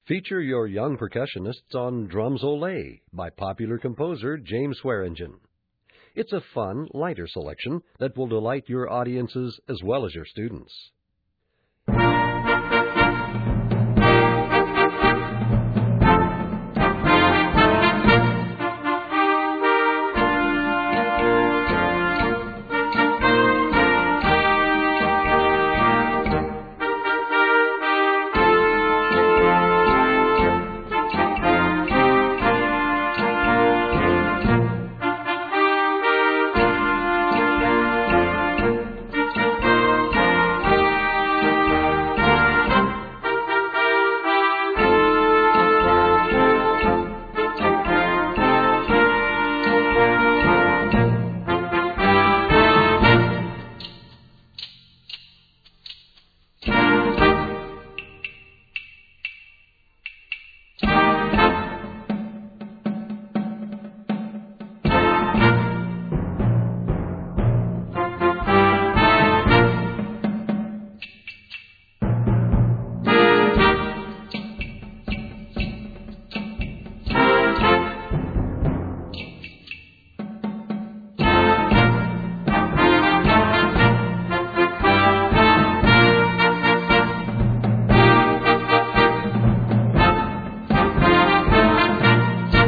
Feature your young percussionists on Drums Olé by popular composer James Swearingen. It's a fun, lighter selection that will delight your audiences as well as your students.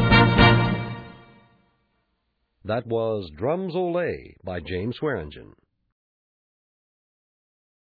That was Drums Olé by James Swearingen.